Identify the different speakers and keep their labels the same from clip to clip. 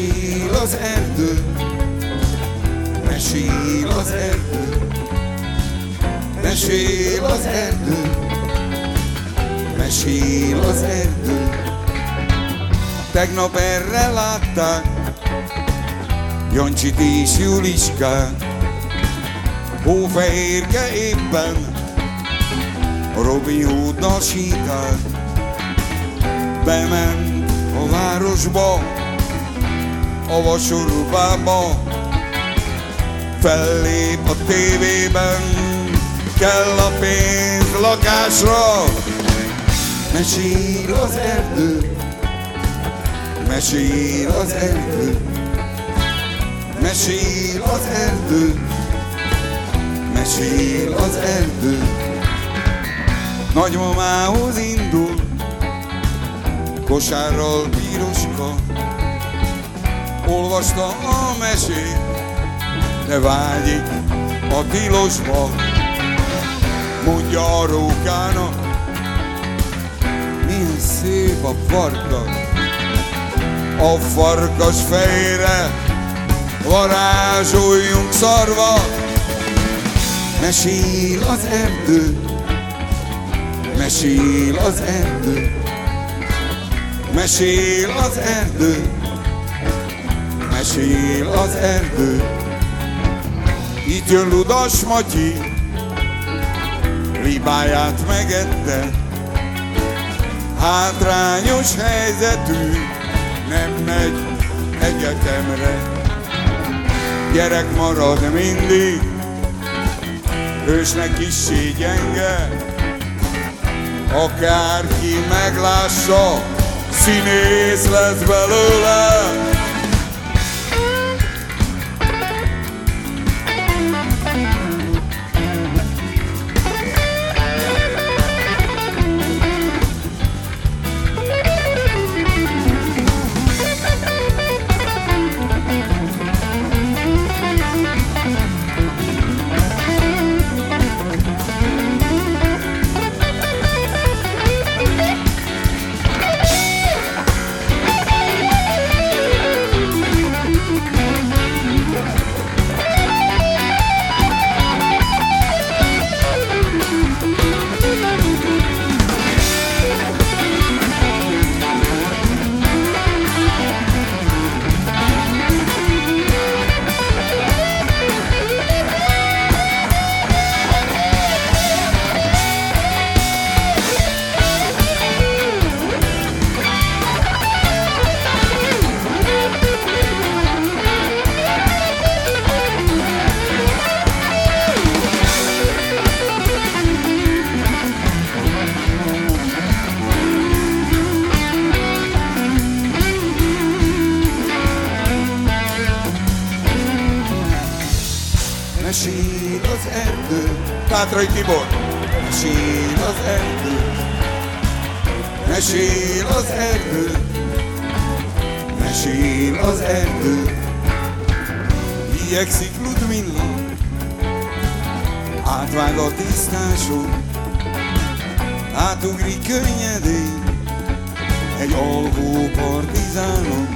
Speaker 1: Mesél az erdő, mesél az erdő, mesél az erdő, mesél az erdő. Tegnap erre látták Jancsit és Juliskát, Hófehérke éppen a Robin Hoodnal sétált. Bement a városba, a vasorúbába, fellép a tévében, kell a pénz lakásra. Mesél az erdő, mesél az erdő, mesél az erdő, mesél az erdő. Nagymamához indul, kosárral bíroska, olvasta a mesét, de vágyik a tilosba. Mondja a rókának, milyen szép a farkas, a farkas fejére varázsoljunk szarva. Mesél az erdő, mesél az erdő, mesél az erdő, mesél az erdő. Itt jön Ludas Matyi, libáját megette, hátrányos helyzetű, nem megy egyetemre. Gyerek marad mindig, hősnek kissé gyenge, akárki meglássa, színész lesz belőle. Mesél az erdő, Tátrai Tibor. Mesél az erdő, mesél az erdő, mesél az erdő. Igyekszik Ludmilla, átvág a tisztáson, átugrik könnyedén egy alvó partizánon.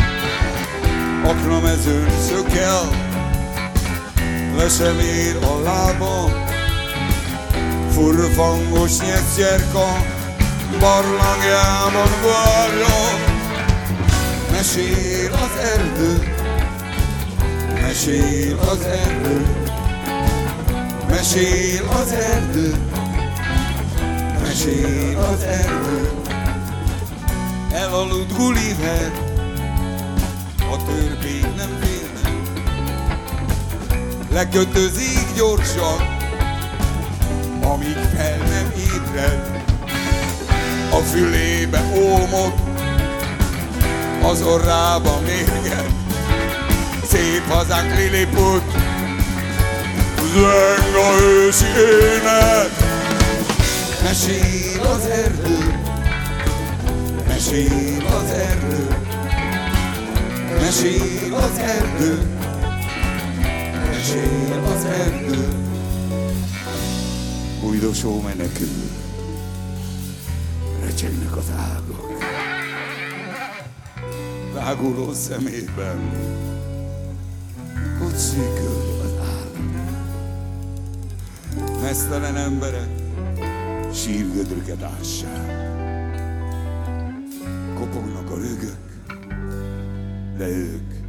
Speaker 1: Aknamezőn szökel, le sem ér a lába, furfangos nyesztyerka barlangjában várja. Mesél az erdő, mesél az erdő, mesél az erdő, mesél az erdő. Elaludt Gulliver, a törvény nem félnek, lekötözik gyorsan, amíg fel nem ébred. A fülébe ólmot, az orrába mérget, szép hazánk Lilliput, zeng a ősi ének. Mesél az erdő, mesél az erdő, mesél az erdő, mesél az erdő. Bújdosó menekül, recsegnek az ágak. táguló szemében, úgy szűkül az állam. Meztelen emberek sírgödröket ássák. Kopognak a rögök, de ők